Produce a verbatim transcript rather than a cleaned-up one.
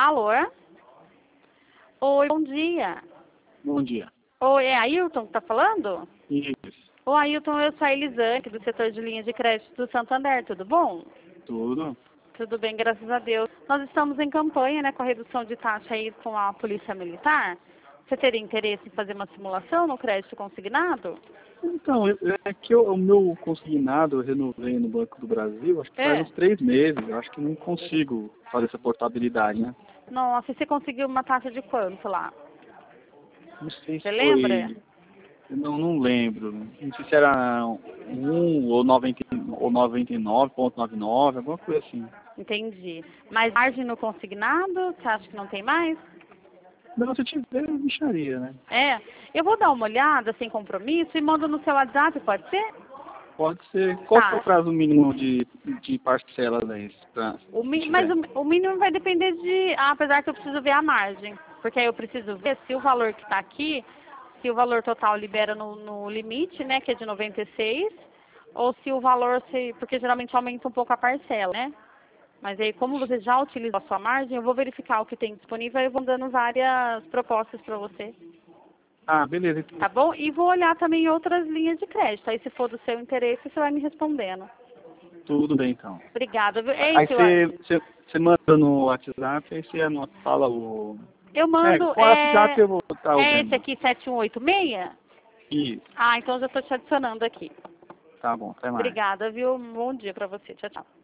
Alô? Oi, bom dia. Bom dia. Oi, é Ailton que tá falando? Isso. Ô, Ailton, eu sou a Elisane, do setor de linha de crédito do Santander, tudo bom? Tudo? Tudo bem, graças a Deus. Nós estamos em campanha, né, com a redução de taxa aí com a Polícia Militar. Você teria interesse em fazer uma simulação no crédito consignado? Então, eu- é que eu- o meu consignado eu renovei no Banco do Brasil, acho que faz É. uns três meses. Eu acho que não consigo fazer essa portabilidade, né? Nossa, e você conseguiu uma taxa de quanto lá? Não sei Você se lembra? foi. Eu não, não lembro. Não sei se era um ou noventa ou noventa e nove ponto noventa e nove, alguma coisa assim. Entendi. Mas margem no consignado, você acha que não tem mais? Não, se tiver, eu deixaria, né? É. Eu vou dar uma olhada sem compromisso e mando no seu WhatsApp, pode ser? Pode ser. Qual que é Tá. o prazo mínimo de, de parcela daí? Pra, O se mi- mas tiver? o, o mínimo vai depender de... Ah, apesar que eu preciso ver a margem. Porque aí eu preciso ver se o valor que está aqui, se o valor total libera no, no limite, né, que é de noventa e seis, ou se o valor... Se, porque geralmente aumenta um pouco a parcela, né? Mas aí, como você já utilizou a sua margem, eu vou verificar o que tem disponível e eu vou dando várias propostas para você. Ah, beleza. Então. Tá bom? E vou olhar também outras linhas de crédito. Aí, se for do seu interesse, você vai me respondendo. Tudo bem, então. Obrigada. viu? Ei, Aí Silvana. você, você, você manda no WhatsApp, aí você anota, fala o... Eu É, mando, com o WhatsApp é, eu vou estar é esse ouvindo. aqui, sete um oito seis? Isso, Ah, então já estou te adicionando aqui. tá bom, até mais. Obrigada, viu? Um bom dia para você. Tchau, tchau.